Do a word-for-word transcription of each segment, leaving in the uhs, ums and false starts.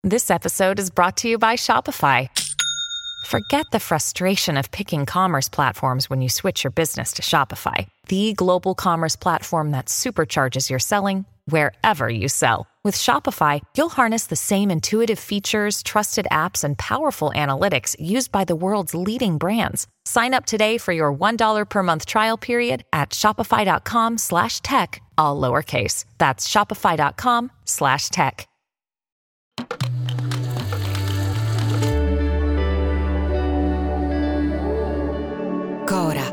This episode is brought to you by Shopify. Forget the frustration of picking commerce platforms when you switch your business to Shopify, the global commerce platform that supercharges your selling wherever you sell. With Shopify, you'll harness the same intuitive features, trusted apps, and powerful analytics used by the world's leading brands. Sign up today for your one dollar per month trial period at shopify.com slash tech, all lowercase. That's shopify.com slash tech. Cora.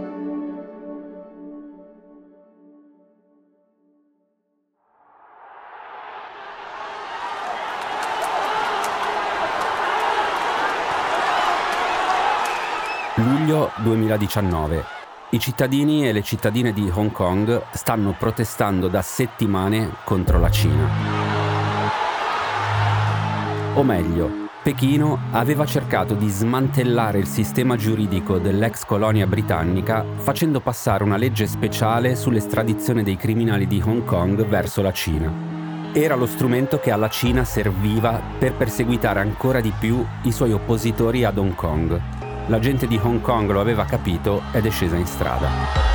Luglio duemiladiciannove. I cittadini e le cittadine di Hong Kong stanno protestando da settimane contro la Cina. O meglio, Pechino aveva cercato di smantellare il sistema giuridico dell'ex colonia britannica facendo passare una legge speciale sull'estradizione dei criminali di Hong Kong verso la Cina. Era lo strumento che alla Cina serviva per perseguitare ancora di più i suoi oppositori ad Hong Kong. La gente di Hong Kong lo aveva capito ed è scesa in strada.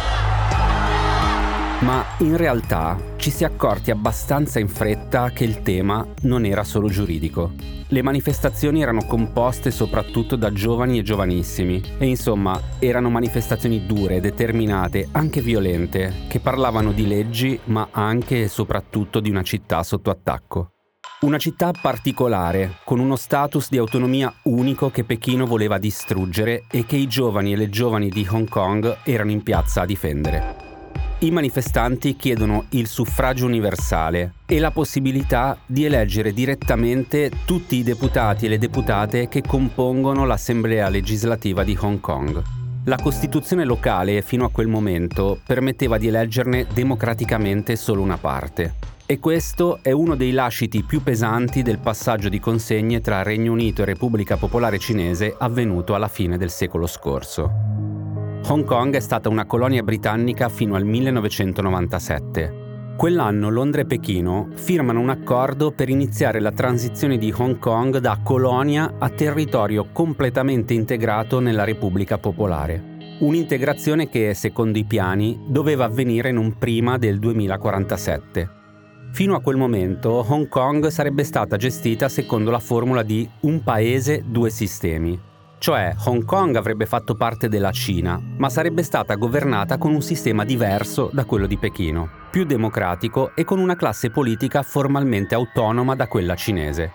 Ma in realtà ci si è accorti abbastanza in fretta che il tema non era solo giuridico. Le manifestazioni erano composte soprattutto da giovani e giovanissimi e insomma erano manifestazioni dure, determinate, anche violente, che parlavano di leggi ma anche e soprattutto di una città sotto attacco. Una città particolare, con uno status di autonomia unico che Pechino voleva distruggere e che i giovani e le giovani di Hong Kong erano in piazza a difendere. I manifestanti chiedono il suffragio universale e la possibilità di eleggere direttamente tutti i deputati e le deputate che compongono l'Assemblea legislativa di Hong Kong. La Costituzione locale, fino a quel momento, permetteva di eleggerne democraticamente solo una parte. E questo è uno dei lasciti più pesanti del passaggio di consegne tra Regno Unito e Repubblica Popolare Cinese avvenuto alla fine del secolo scorso. Hong Kong è stata una colonia britannica fino al millenovecentonovantasette. Quell'anno Londra e Pechino firmano un accordo per iniziare la transizione di Hong Kong da colonia a territorio completamente integrato nella Repubblica Popolare. Un'integrazione che, secondo i piani, doveva avvenire non prima del duemilaquarantasette. Fino a quel momento Hong Kong sarebbe stata gestita secondo la formula di un paese, due sistemi. Cioè Hong Kong avrebbe fatto parte della Cina, ma sarebbe stata governata con un sistema diverso da quello di Pechino, più democratico e con una classe politica formalmente autonoma da quella cinese.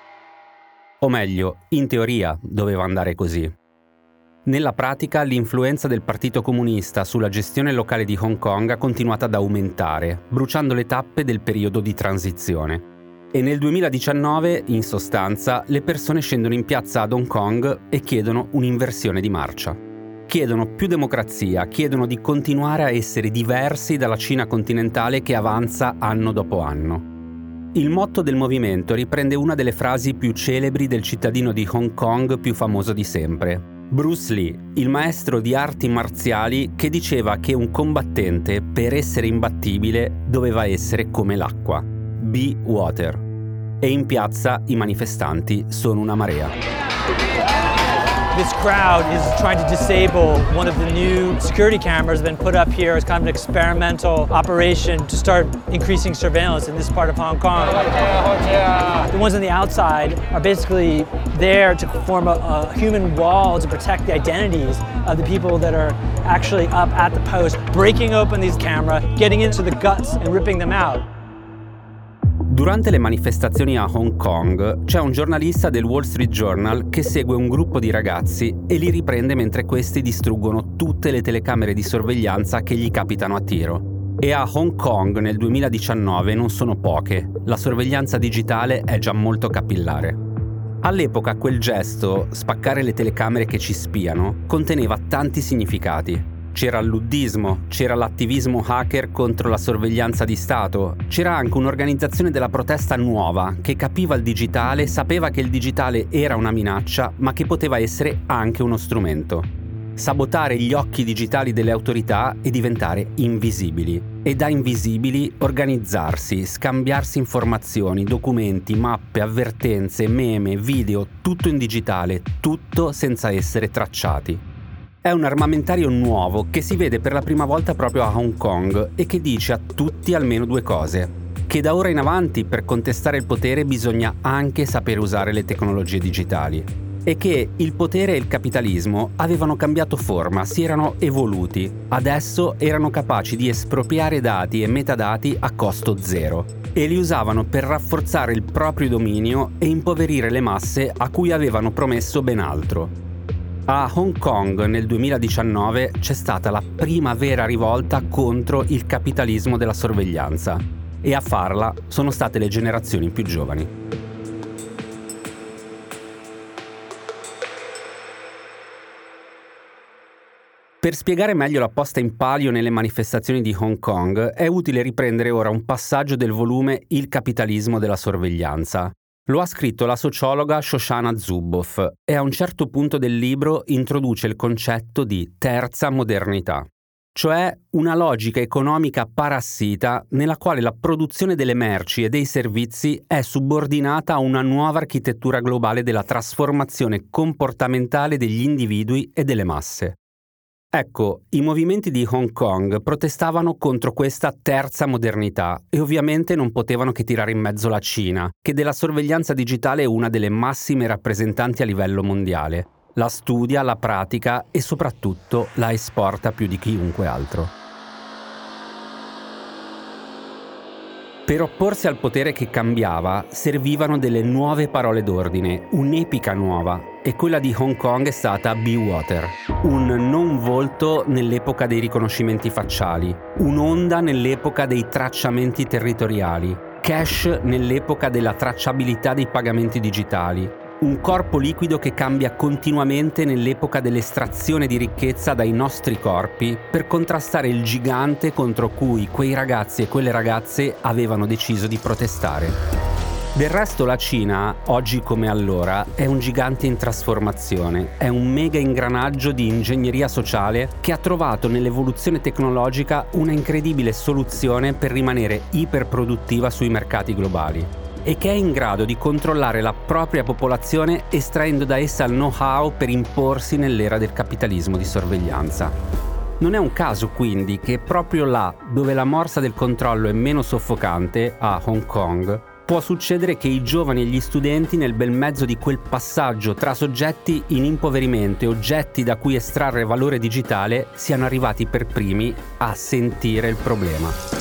O meglio, in teoria doveva andare così. Nella pratica l'influenza del Partito Comunista sulla gestione locale di Hong Kong ha continuato ad aumentare, bruciando le tappe del periodo di transizione. E nel duemiladiciannove, in sostanza, le persone scendono in piazza ad Hong Kong e chiedono un'inversione di marcia. Chiedono più democrazia, chiedono di continuare a essere diversi dalla Cina continentale che avanza anno dopo anno. Il motto del movimento riprende una delle frasi più celebri del cittadino di Hong Kong più famoso di sempre, Bruce Lee, il maestro di arti marziali che diceva che un combattente, per essere imbattibile, doveva essere come l'acqua. Be water. E in piazza i manifestanti sono una marea. This crowd is trying to disable one of the new security cameras that have been put up here as kind of an experimental operation to start increasing surveillance in this part of Hong Kong. The ones on the outside are basically there to form a, a human wall to protect the identities of the people that are actually up at the post, breaking open these cameras, getting into the guts and ripping them out. Durante le manifestazioni a Hong Kong c'è un giornalista del Wall Street Journal che segue un gruppo di ragazzi e li riprende mentre questi distruggono tutte le telecamere di sorveglianza che gli capitano a tiro. E a Hong Kong nel duemiladiciannove non sono poche, la sorveglianza digitale è già molto capillare. All'epoca quel gesto, spaccare le telecamere che ci spiano, conteneva tanti significati. C'era il luddismo, c'era l'attivismo hacker contro la sorveglianza di Stato, c'era anche un'organizzazione della protesta nuova che capiva il digitale, sapeva che il digitale era una minaccia, ma che poteva essere anche uno strumento. sabotare gli occhi digitali delle autorità e diventare invisibili. E da invisibili organizzarsi, scambiarsi informazioni, documenti, mappe, avvertenze, meme, video, tutto in digitale, tutto senza essere tracciati. È un armamentario nuovo che si vede per la prima volta proprio a Hong Kong e che dice a tutti almeno due cose: che da ora in avanti per contestare il potere bisogna anche sapere usare le tecnologie digitali e che il potere e il capitalismo avevano cambiato forma, si erano evoluti. Adesso erano capaci di espropriare dati e metadati a costo zero e li usavano per rafforzare il proprio dominio e impoverire le masse a cui avevano promesso ben altro. A Hong Kong nel duemiladiciannove c'è stata la prima vera rivolta contro il capitalismo della sorveglianza e a farla sono state le generazioni più giovani. Per spiegare meglio la posta in palio nelle manifestazioni di Hong Kong è utile riprendere ora un passaggio del volume Il capitalismo della sorveglianza. Lo ha scritto la sociologa Shoshana Zuboff e a un certo punto del libro introduce il concetto di terza modernità, cioè una logica economica parassita nella quale la produzione delle merci e dei servizi è subordinata a una nuova architettura globale della trasformazione comportamentale degli individui e delle masse. Ecco, i movimenti di Hong Kong protestavano contro questa terza modernità e ovviamente non potevano che tirare in mezzo la Cina, che della sorveglianza digitale è una delle massime rappresentanti a livello mondiale. La studia, la pratica e soprattutto la esporta più di chiunque altro. Per opporsi al potere che cambiava, servivano delle nuove parole d'ordine, un'epica nuova, e quella di Hong Kong è stata Be Water, un non volto nell'epoca dei riconoscimenti facciali, un'onda nell'epoca dei tracciamenti territoriali, cash nell'epoca della tracciabilità dei pagamenti digitali, un corpo liquido che cambia continuamente nell'epoca dell'estrazione di ricchezza dai nostri corpi per contrastare il gigante contro cui quei ragazzi e quelle ragazze avevano deciso di protestare. Del resto la Cina, oggi come allora, è un gigante in trasformazione, è un mega ingranaggio di ingegneria sociale che ha trovato nell'evoluzione tecnologica una incredibile soluzione per rimanere iperproduttiva sui mercati globali e che è in grado di controllare la propria popolazione estraendo da essa il know-how per imporsi nell'era del capitalismo di sorveglianza. Non è un caso quindi che proprio là dove la morsa del controllo è meno soffocante, a Hong Kong, può succedere che i giovani e gli studenti nel bel mezzo di quel passaggio tra soggetti in impoverimento e oggetti da cui estrarre valore digitale siano arrivati per primi a sentire il problema.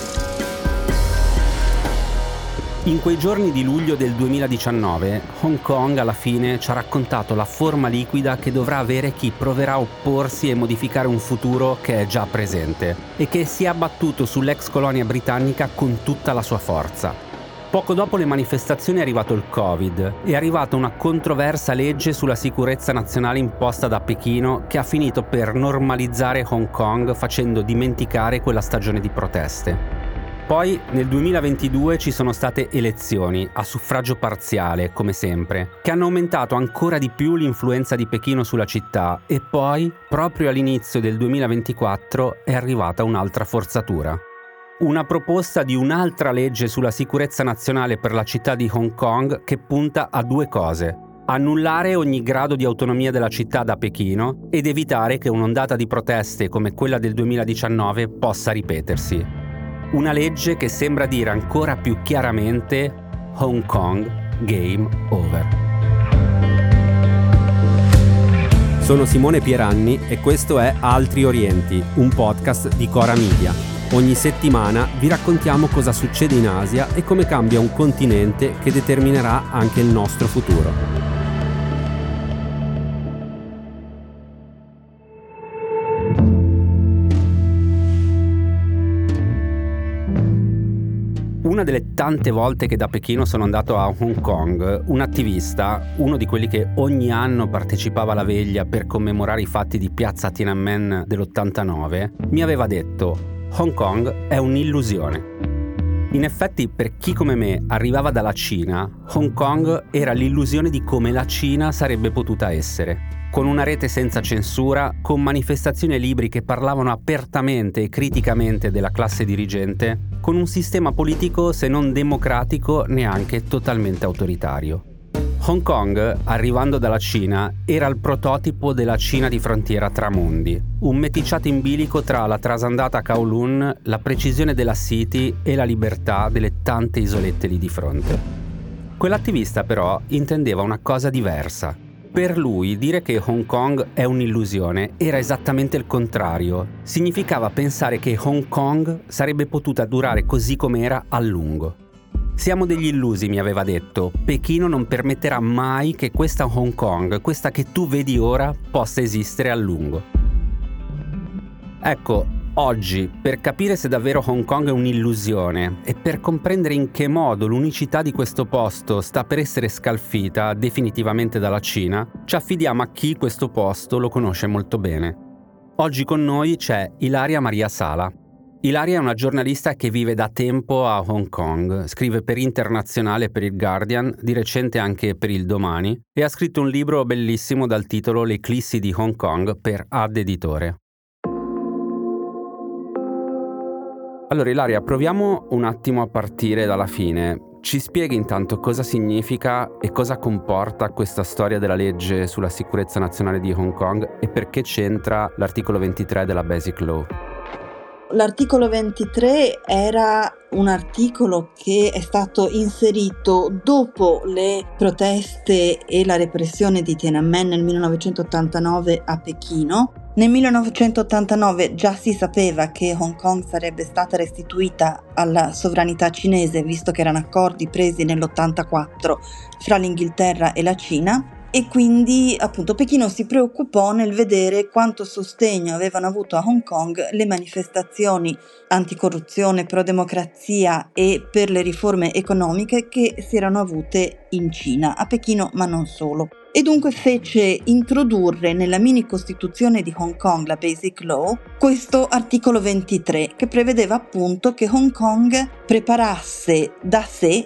In quei giorni di luglio del duemiladiciannove, Hong Kong alla fine ci ha raccontato la forma liquida che dovrà avere chi proverà a opporsi e modificare un futuro che è già presente e che si è abbattuto sull'ex colonia britannica con tutta la sua forza. Poco dopo le manifestazioni è arrivato il Covid, è arrivata una controversa legge sulla sicurezza nazionale imposta da Pechino che ha finito per normalizzare Hong Kong facendo dimenticare quella stagione di proteste. Poi nel duemilaventidue ci sono state elezioni a suffragio parziale, come sempre, che hanno aumentato ancora di più l'influenza di Pechino sulla città e poi, proprio all'inizio del duemilaventiquattro, è arrivata un'altra forzatura. Una proposta di un'altra legge sulla sicurezza nazionale per la città di Hong Kong che punta a due cose: annullare ogni grado di autonomia della città da Pechino ed evitare che un'ondata di proteste come quella del duemiladiciannove possa ripetersi. Una legge che sembra dire ancora più chiaramente Hong Kong Game Over. Sono Simone Pieranni e questo è Altri Orienti, un podcast di Cora Media. Ogni settimana vi raccontiamo cosa succede in Asia e come cambia un continente che determinerà anche il nostro futuro. Una delle tante volte che da Pechino sono andato a Hong Kong, un attivista, uno di quelli che ogni anno partecipava alla veglia per commemorare i fatti di piazza Tiananmen dell'ottantanove, mi aveva detto: Hong Kong è un'illusione. In effetti, per chi come me arrivava dalla Cina, Hong Kong era l'illusione di come la Cina sarebbe potuta essere. con una rete senza censura, con manifestazioni e libri che parlavano apertamente e criticamente della classe dirigente, con un sistema politico se non democratico neanche totalmente autoritario. Hong Kong, arrivando dalla Cina, era il prototipo della Cina di frontiera tra mondi, un meticciato in bilico tra la trasandata Kowloon, la precisione della City e la libertà delle tante isolette lì di fronte. Quell'attivista però intendeva una cosa diversa. Per lui dire che Hong Kong è un'illusione era esattamente il contrario. Significava pensare che Hong Kong sarebbe potuta durare così com'era a lungo. Siamo degli illusi, mi aveva detto. Pechino non permetterà mai che questa Hong Kong, questa che tu vedi ora, possa esistere a lungo. Ecco, oggi, per capire se davvero Hong Kong è un'illusione e per comprendere in che modo l'unicità di questo posto sta per essere scalfita definitivamente dalla Cina, ci affidiamo a chi questo posto lo conosce molto bene. Oggi con noi c'è Ilaria Maria Sala. Ilaria è una giornalista che vive da tempo a Hong Kong, scrive per Internazionale, per il Guardian, di recente anche per il Domani, e ha scritto un libro bellissimo dal titolo L'eclissi di Hong Kong per Ad Editore. Allora Ilaria, proviamo un attimo a partire dalla fine. Ci spieghi intanto cosa significa e cosa comporta questa storia della legge sulla sicurezza nazionale di Hong Kong e perché c'entra l'articolo ventitré della Basic Law? L'articolo ventitré era un articolo che è stato inserito dopo le proteste e la repressione di Tiananmen nel millenovecentottantanove a Pechino. Nel millenovecentottantanove già si sapeva che Hong Kong sarebbe stata restituita alla sovranità cinese, visto che erano accordi presi nell'ottantaquattro fra l'Inghilterra e la Cina. E quindi appunto Pechino si preoccupò nel vedere quanto sostegno avevano avuto a Hong Kong le manifestazioni anticorruzione, pro-democrazia e per le riforme economiche che si erano avute in Cina, a Pechino ma non solo. E dunque fece introdurre nella mini costituzione di Hong Kong, la Basic Law, questo articolo ventitré che prevedeva appunto che Hong Kong preparasse da sé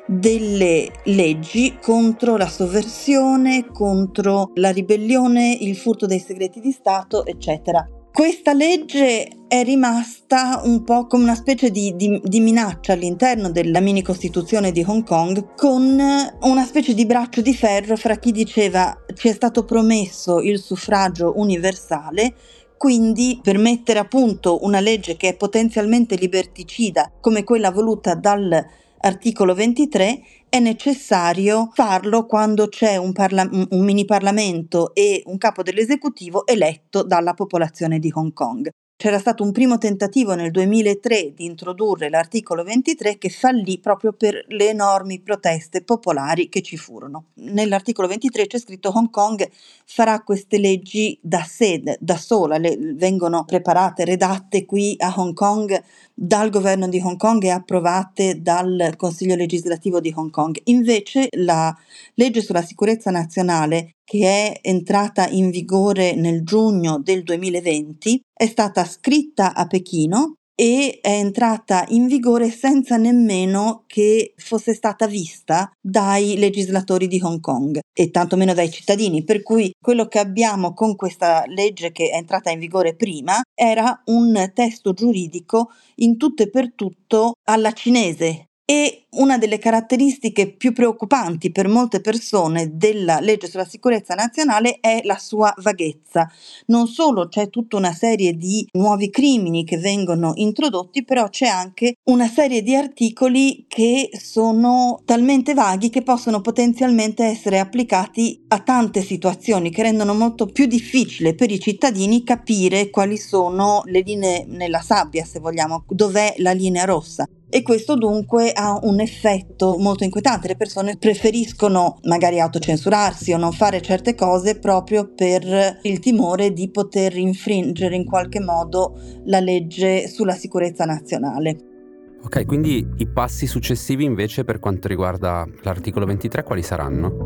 delle leggi contro la sovversione, contro la ribellione, il furto dei segreti di Stato, eccetera. Questa legge è rimasta un po' come una specie di, di, di minaccia all'interno della mini costituzione di Hong Kong, con una specie di braccio di ferro fra chi diceva ci è stato promesso il suffragio universale, quindi per mettere a punto una legge che è potenzialmente liberticida come quella voluta dall'articolo ventitré è necessario farlo quando c'è un, parla- un mini Parlamento e un capo dell'esecutivo eletto dalla popolazione di Hong Kong. C'era stato un primo tentativo nel duemilatré di introdurre l'articolo ventitré che fallì proprio per le enormi proteste popolari che ci furono. Nell'articolo ventitré c'è scritto Hong Kong farà queste leggi da sé, da sola, le, vengono preparate, redatte qui a Hong Kong dal governo di Hong Kong e approvate dal Consiglio legislativo di Hong Kong. Invece la legge sulla sicurezza nazionale, che è entrata in vigore nel giugno del duemilaventi, è stata scritta a Pechino e è entrata in vigore senza nemmeno che fosse stata vista dai legislatori di Hong Kong e tantomeno dai cittadini, per cui quello che abbiamo con questa legge che è entrata in vigore prima era un testo giuridico in tutto e per tutto alla cinese. E una delle caratteristiche più preoccupanti per molte persone della legge sulla sicurezza nazionale è la sua vaghezza. Non solo c'è tutta una serie di nuovi crimini che vengono introdotti, però c'è anche una serie di articoli che sono talmente vaghi che possono potenzialmente essere applicati a tante situazioni, che rendono molto più difficile per i cittadini capire quali sono le linee nella sabbia, se vogliamo, dov'è la linea rossa. E questo dunque ha un effetto molto inquietante. Le persone preferiscono magari autocensurarsi o non fare certe cose proprio per il timore di poter infringere in qualche modo la legge sulla sicurezza nazionale. Ok, quindi i passi successivi invece per quanto riguarda l'articolo ventitré quali saranno?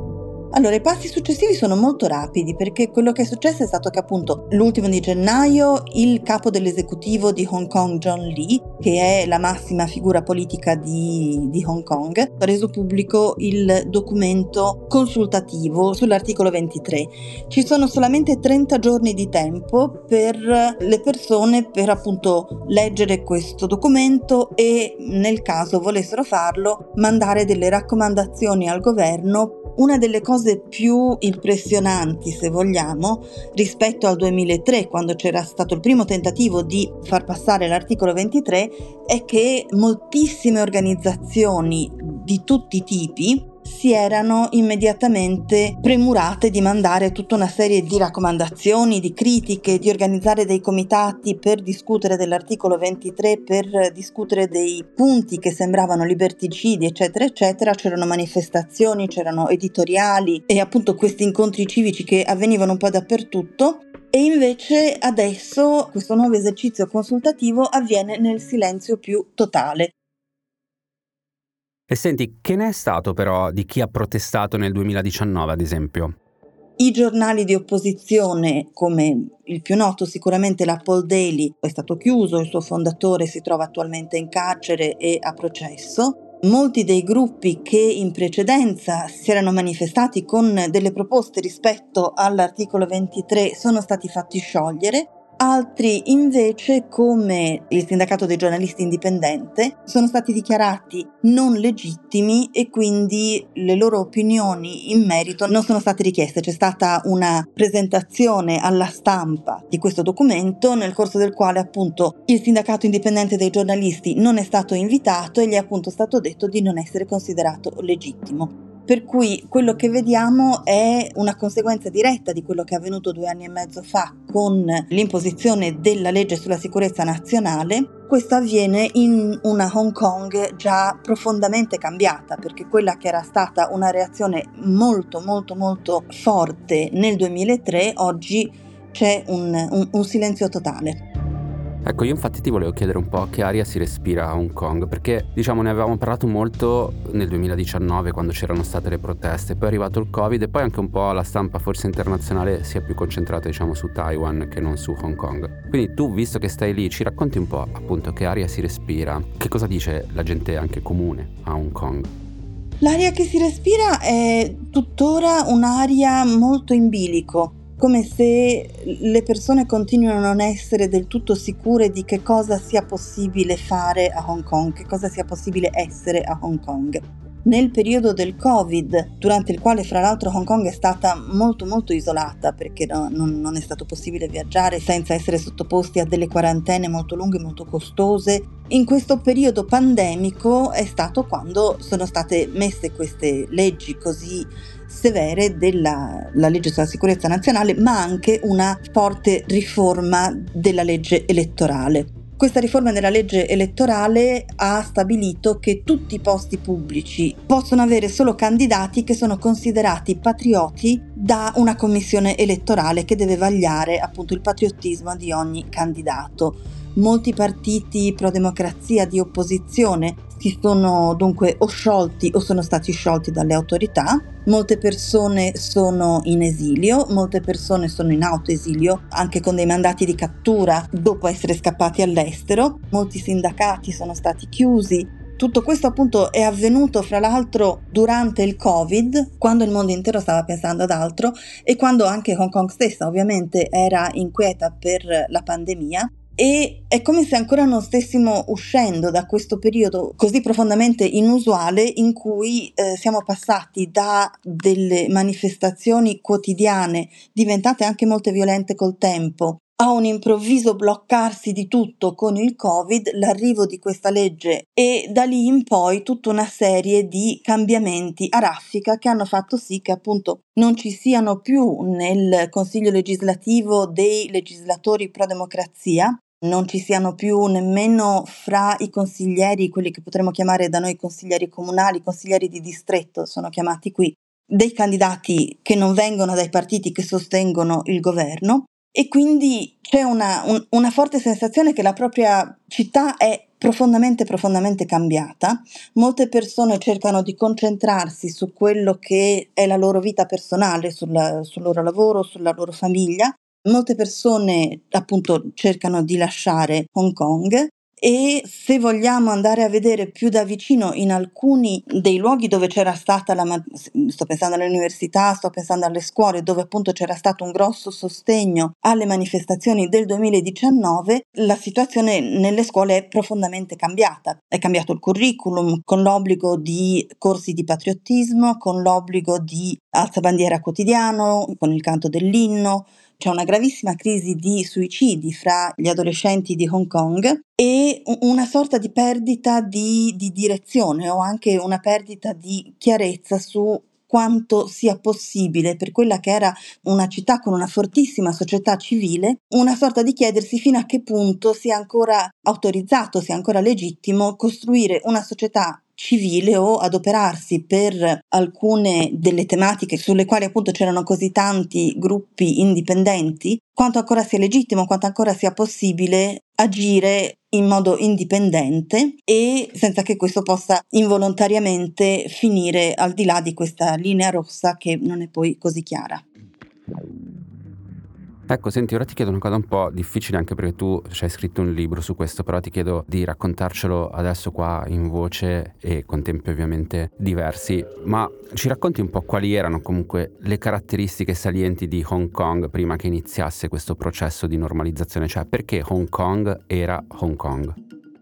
Allora, i passi successivi sono molto rapidi, perché quello che è successo è stato che appunto l'ultimo di gennaio il capo dell'esecutivo di Hong Kong, John Lee, che è la massima figura politica di, di Hong Kong, ha reso pubblico il documento consultativo sull'articolo ventitré. Ci sono solamente trenta giorni di tempo per le persone per appunto leggere questo documento e, nel caso volessero farlo, mandare delle raccomandazioni al governo. Una delle cose più impressionanti, se vogliamo, rispetto al duemilatré, quando c'era stato il primo tentativo di far passare l'articolo ventitré, è che moltissime organizzazioni di tutti i tipi si erano immediatamente premurate di mandare tutta una serie di raccomandazioni, di critiche, di organizzare dei comitati per discutere dell'articolo ventitré, per discutere dei punti che sembravano liberticidi, eccetera, eccetera. C'erano manifestazioni, c'erano editoriali e appunto questi incontri civici che avvenivano un po' dappertutto. E invece adesso questo nuovo esercizio consultativo avviene nel silenzio più totale. E senti, che ne è stato però di chi ha protestato nel duemiladiciannove, ad esempio? I giornali di opposizione, come il più noto sicuramente l'Apple Daily, è stato chiuso, il suo fondatore si trova attualmente in carcere e a processo. Molti dei gruppi che in precedenza si erano manifestati con delle proposte rispetto all'articolo ventitré sono stati fatti sciogliere. Altri invece, come il sindacato dei giornalisti indipendente, sono stati dichiarati non legittimi e quindi le loro opinioni in merito non sono state richieste. C'è stata una presentazione alla stampa di questo documento, nel corso del quale appunto il sindacato indipendente dei giornalisti non è stato invitato e gli è appunto stato detto di non essere considerato legittimo. Per cui quello che vediamo è una conseguenza diretta di quello che è avvenuto due anni e mezzo fa con l'imposizione della legge sulla sicurezza nazionale. Questo avviene in una Hong Kong già profondamente cambiata, perché quella che era stata una reazione molto molto molto forte nel duemilatré, oggi c'è un, un, un silenzio totale. Ecco, io infatti ti volevo chiedere un po' che aria si respira a Hong Kong, perché diciamo ne avevamo parlato molto nel duemiladiciannove quando c'erano state le proteste, poi è arrivato il Covid e poi anche un po' la stampa forse internazionale si è più concentrata diciamo su Taiwan che non su Hong Kong. Quindi tu, visto che stai lì, ci racconti un po' appunto che aria si respira, che cosa dice la gente anche comune a Hong Kong? L'aria che si respira è tuttora un'aria molto in bilico, come se le persone continuino a non essere del tutto sicure di che cosa sia possibile fare a Hong Kong, che cosa sia possibile essere a Hong Kong. Nel periodo del Covid, durante il quale fra l'altro Hong Kong è stata molto molto isolata perché no, non, non è stato possibile viaggiare senza essere sottoposti a delle quarantene molto lunghe, molto costose, in questo periodo pandemico è stato quando sono state messe queste leggi così severe della la legge sulla sicurezza nazionale, ma anche una forte riforma della legge elettorale. Questa riforma della legge elettorale ha stabilito che tutti i posti pubblici possono avere solo candidati che sono considerati patrioti da una commissione elettorale che deve vagliare appunto il patriottismo di ogni candidato. Molti partiti pro democrazia di opposizione si sono dunque o sciolti o sono stati sciolti dalle autorità, molte persone sono in esilio, molte persone sono in autoesilio, anche con dei mandati di cattura dopo essere scappati all'estero, molti sindacati sono stati chiusi. Tutto questo appunto è avvenuto fra l'altro durante il Covid, quando il mondo intero stava pensando ad altro e quando anche Hong Kong stessa ovviamente era inquieta per la pandemia. E è come se ancora non stessimo uscendo da questo periodo così profondamente inusuale in cui eh, siamo passati da delle manifestazioni quotidiane, diventate anche molto violente col tempo, a un improvviso bloccarsi di tutto con il Covid, l'arrivo di questa legge e da lì in poi tutta una serie di cambiamenti a raffica che hanno fatto sì che appunto non ci siano più nel Consiglio legislativo dei legislatori pro democrazia, non ci siano più nemmeno fra i consiglieri, quelli che potremmo chiamare da noi consiglieri comunali, consiglieri di distretto, sono chiamati qui, dei candidati che non vengono dai partiti che sostengono il governo e quindi c'è una, un, una forte sensazione che la propria città è profondamente, profondamente cambiata. Molte persone cercano di concentrarsi su quello che è la loro vita personale, sul, sul loro lavoro, sulla loro famiglia. Molte persone appunto cercano di lasciare Hong Kong. E se vogliamo andare a vedere più da vicino in alcuni dei luoghi dove c'era stata la, sto pensando alle università, sto pensando alle scuole, dove appunto c'era stato un grosso sostegno alle manifestazioni del duemiladiciannove, la situazione nelle scuole è profondamente cambiata. È cambiato il curriculum, con l'obbligo di corsi di patriottismo, con l'obbligo di alzabandiera quotidiano, con il canto dell'inno. C'è una gravissima crisi di suicidi fra gli adolescenti di Hong Kong e una sorta di perdita di, di direzione, o anche una perdita di chiarezza su quanto sia possibile per quella che era una città con una fortissima società civile, una sorta di chiedersi fino a che punto sia ancora autorizzato, sia ancora legittimo costruire una società civile o adoperarsi per alcune delle tematiche sulle quali appunto c'erano così tanti gruppi indipendenti, quanto ancora sia legittimo, quanto ancora sia possibile agire in modo indipendente e senza che questo possa involontariamente finire al di là di questa linea rossa che non è poi così chiara. Ecco, senti, ora ti chiedo una cosa un po' difficile, anche perché tu ci hai scritto un libro su questo, però ti chiedo di raccontarcelo adesso qua in voce e con tempi ovviamente diversi, ma ci racconti un po' quali erano comunque le caratteristiche salienti di Hong Kong prima che iniziasse questo processo di normalizzazione, cioè perché Hong Kong era Hong Kong?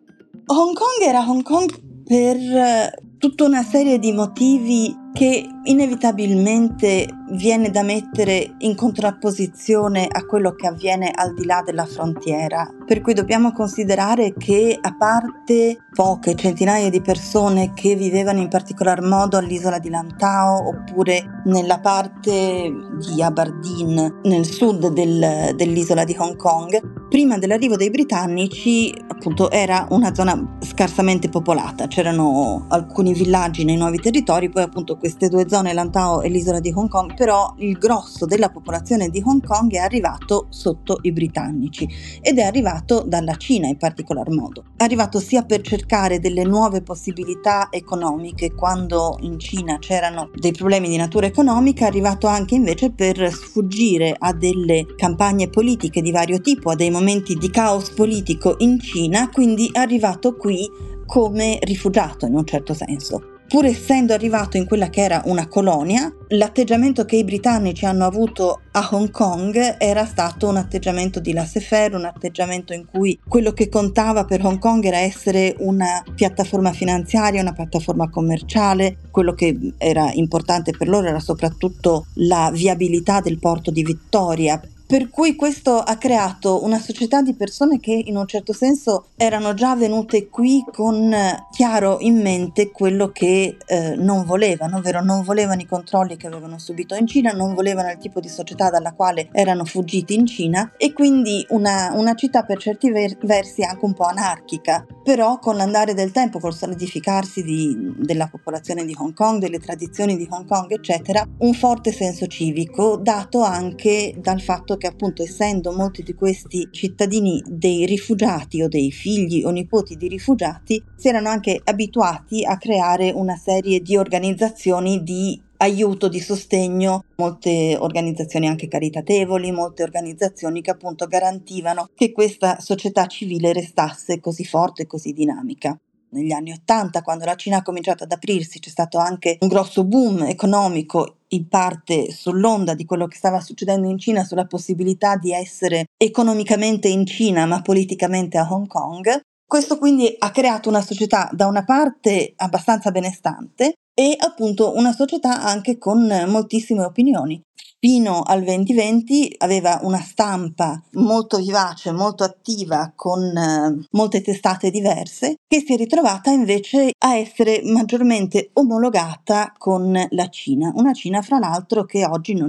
Hong Kong era Hong Kong per tutta una serie di motivi che inevitabilmente viene da mettere in contrapposizione a quello che avviene al di là della frontiera. Per cui dobbiamo considerare che, a parte poche centinaia di persone che vivevano in particolar modo all'isola di Lantau oppure nella parte di Aberdeen, nel sud del, dell'isola di Hong Kong, prima dell'arrivo dei britannici appunto era una zona scarsamente popolata, c'erano alcuni villaggi nei nuovi territori, poi appunto queste due zone, Lantau e l'isola di Hong Kong, però il grosso della popolazione di Hong Kong è arrivato sotto i britannici ed è arrivato dalla Cina in particolar modo. È arrivato sia per cercare delle nuove possibilità economiche quando in Cina c'erano dei problemi di natura economica, è arrivato anche invece per sfuggire a delle campagne politiche di vario tipo, a dei momenti di caos politico in Cina, quindi è arrivato qui come rifugiato in un certo senso. Pur essendo arrivato in quella che era una colonia, l'atteggiamento che i britannici hanno avuto a Hong Kong era stato un atteggiamento di laissez-faire, un atteggiamento in cui quello che contava per Hong Kong era essere una piattaforma finanziaria, una piattaforma commerciale. Quello che era importante per loro era soprattutto la viabilità del porto di Victoria. Per cui questo ha creato una società di persone che in un certo senso erano già venute qui con chiaro in mente quello che eh, non volevano, ovvero non volevano i controlli che avevano subito in Cina, non volevano il tipo di società dalla quale erano fuggiti in Cina e quindi una, una città per certi ver- versi anche un po' anarchica, però con l'andare del tempo, col solidificarsi di, della popolazione di Hong Kong, delle tradizioni di Hong Kong eccetera, un forte senso civico dato anche dal fatto che appunto essendo molti di questi cittadini dei rifugiati o dei figli o nipoti di rifugiati si erano anche abituati a creare una serie di organizzazioni di aiuto, di sostegno, molte organizzazioni anche caritatevoli, molte organizzazioni che appunto garantivano che questa società civile restasse così forte e così dinamica. Negli anni Ottanta, quando la Cina ha cominciato ad aprirsi, c'è stato anche un grosso boom economico, in parte sull'onda di quello che stava succedendo in Cina, sulla possibilità di essere economicamente in Cina ma politicamente a Hong Kong. Questo quindi ha creato una società da una parte abbastanza benestante e appunto una società anche con moltissime opinioni. Fino al duemilaventi aveva una stampa molto vivace, molto attiva, con eh, molte testate diverse, che si è ritrovata invece a essere maggiormente omologata con la Cina. Una Cina, fra l'altro, che oggi non è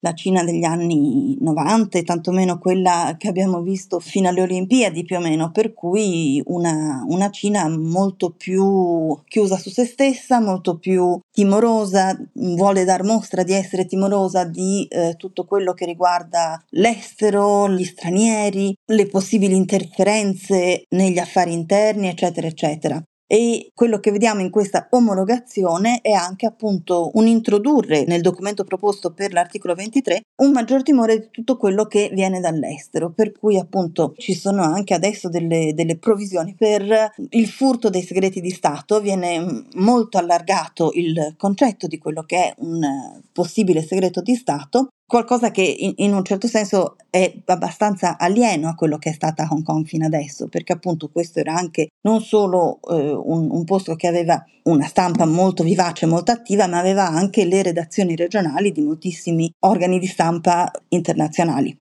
la Cina degli anni novanta e tantomeno quella che abbiamo visto fino alle Olimpiadi più o meno, per cui una, una Cina molto più chiusa su se stessa, molto più timorosa, vuole dar mostra di essere timorosa di eh, tutto quello che riguarda l'estero, gli stranieri, le possibili interferenze negli affari interni, eccetera, eccetera. E quello che vediamo in questa omologazione è anche appunto un introdurre nel documento proposto per l'articolo ventitré un maggior timore di tutto quello che viene dall'estero, per cui appunto ci sono anche adesso delle, delle provvisioni per il furto dei segreti di Stato, viene molto allargato il concetto di quello che è un possibile segreto di Stato, qualcosa che in, in un certo senso è abbastanza alieno a quello che è stata Hong Kong fino adesso, perché appunto questo era anche non solo eh, un, un posto che aveva una stampa molto vivace, molto attiva, ma aveva anche le redazioni regionali di moltissimi organi di stampa internazionali.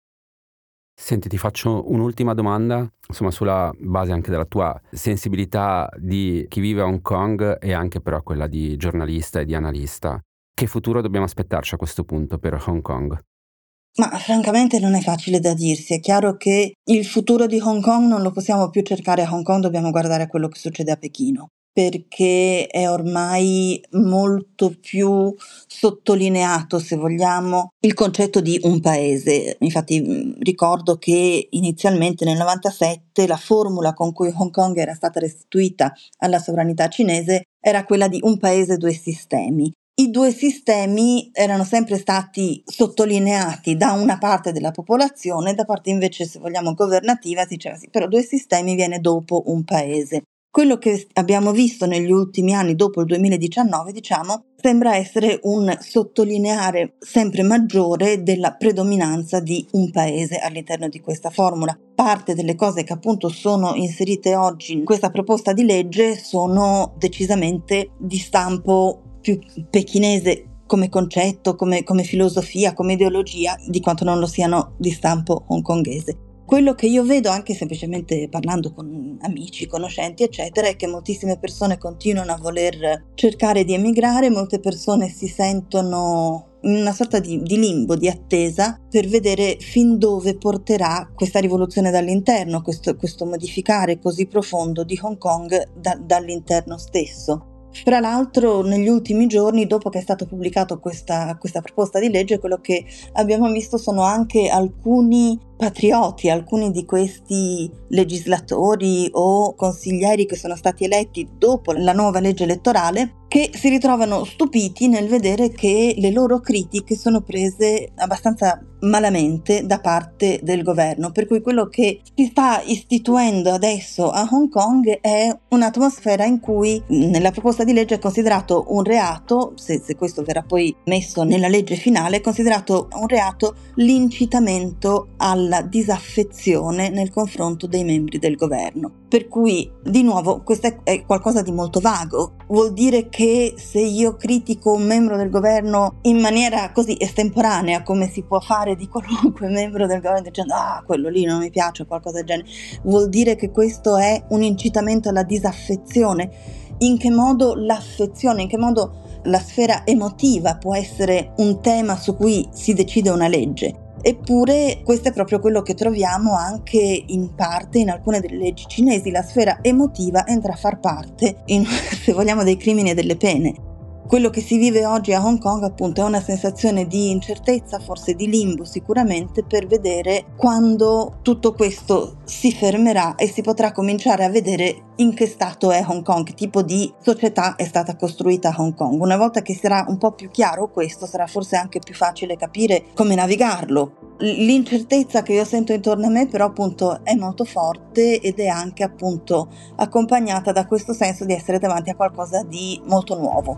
Senti, ti faccio un'ultima domanda, insomma sulla base anche della tua sensibilità di chi vive a Hong Kong e anche però quella di giornalista e di analista. Che futuro dobbiamo aspettarci a questo punto per Hong Kong? Ma francamente non è facile da dirsi, è chiaro che il futuro di Hong Kong non lo possiamo più cercare a Hong Kong, dobbiamo guardare a quello che succede a Pechino, perché è ormai molto più sottolineato, se vogliamo, il concetto di un paese. Infatti ricordo che inizialmente nel novantasette la formula con cui Hong Kong era stata restituita alla sovranità cinese era quella di un paese, due sistemi. I due sistemi erano sempre stati sottolineati da una parte della popolazione, da parte invece, se vogliamo, governativa, si diceva sì, però due sistemi viene dopo un paese. Quello che abbiamo visto negli ultimi anni, dopo il duemiladiciannove, diciamo, sembra essere un sottolineare sempre maggiore della predominanza di un paese all'interno di questa formula. Parte delle cose che appunto sono inserite oggi in questa proposta di legge sono decisamente di stampo più pechinese come concetto, come, come filosofia, come ideologia, di quanto non lo siano di stampo hongkongese. Quello che io vedo, anche semplicemente parlando con amici, conoscenti, eccetera, è che moltissime persone continuano a voler cercare di emigrare, molte persone si sentono in una sorta di, di limbo, di attesa, per vedere fin dove porterà questa rivoluzione dall'interno, questo, questo modificare così profondo di Hong Kong da, dall'interno stesso. Fra l'altro negli ultimi giorni, dopo che è stato pubblicato questa, questa proposta di legge, quello che abbiamo visto sono anche alcuni patrioti, alcuni di questi legislatori o consiglieri che sono stati eletti dopo la nuova legge elettorale, che si ritrovano stupiti nel vedere che le loro critiche sono prese abbastanza malamente da parte del governo, per cui quello che si sta istituendo adesso a Hong Kong è un'atmosfera in cui nella proposta di legge è considerato un reato, se, se questo verrà poi messo nella legge finale, è considerato un reato l'incitamento alla disaffezione nei confronti dei membri del governo. Per cui, di nuovo, questo è qualcosa di molto vago. Vuol dire che se io critico un membro del governo in maniera così estemporanea, come si può fare di qualunque membro del governo, dicendo ah, quello lì non mi piace o qualcosa del genere, vuol dire che questo è un incitamento alla disaffezione? In che modo l'affezione, in che modo la sfera emotiva può essere un tema su cui si decide una legge? Eppure questo è proprio quello che troviamo anche in parte in alcune delle leggi cinesi. La sfera emotiva entra a far parte, in, se vogliamo, dei crimini e delle pene. Quello che si vive oggi a Hong Kong appunto è una sensazione di incertezza, forse di limbo sicuramente, per vedere quando tutto questo si fermerà e si potrà cominciare a vedere in che stato è Hong Kong, che tipo di società è stata costruita a Hong Kong. Una volta che sarà un po' più chiaro questo, sarà forse anche più facile capire come navigarlo. L'incertezza che io sento intorno a me però appunto è molto forte ed è anche appunto accompagnata da questo senso di essere davanti a qualcosa di molto nuovo.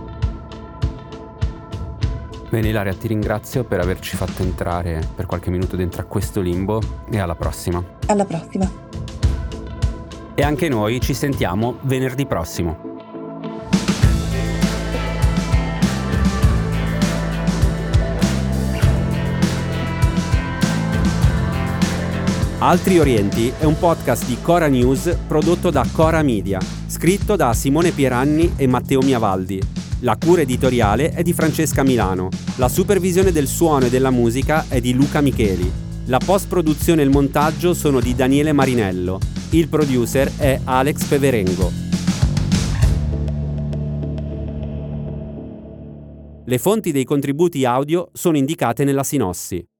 Bene Ilaria, ti ringrazio per averci fatto entrare per qualche minuto dentro a questo limbo e alla prossima. Alla prossima. E anche noi ci sentiamo venerdì prossimo. Altri Orienti è un podcast di Cora News prodotto da Cora Media, scritto da Simone Pieranni e Matteo Miavaldi. La cura editoriale è di Francesca Milano. La supervisione del suono e della musica è di Luca Micheli. La post-produzione e il montaggio sono di Daniele Marinello. Il producer è Alex Peverengo. Le fonti dei contributi audio sono indicate nella sinossi.